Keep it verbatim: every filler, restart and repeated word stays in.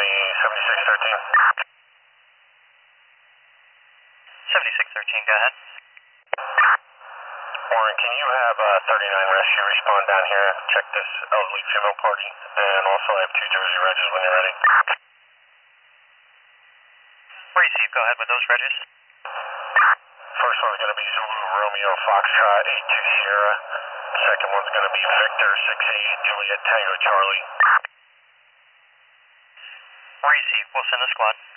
me seventy-six thirteen. seventy-six thirteen, go ahead. Warren, can you have uh, thirty-nine Rescue respond down here, check this elderly female party, and also I have two Jersey Regis when you're ready. Receive, go ahead with those Regis. First one's going to be Zulu Romeo Foxtrot eight two Sierra. Second one's going to be Victor six eight Juliet Tango Charlie. Receive, we'll send a squad.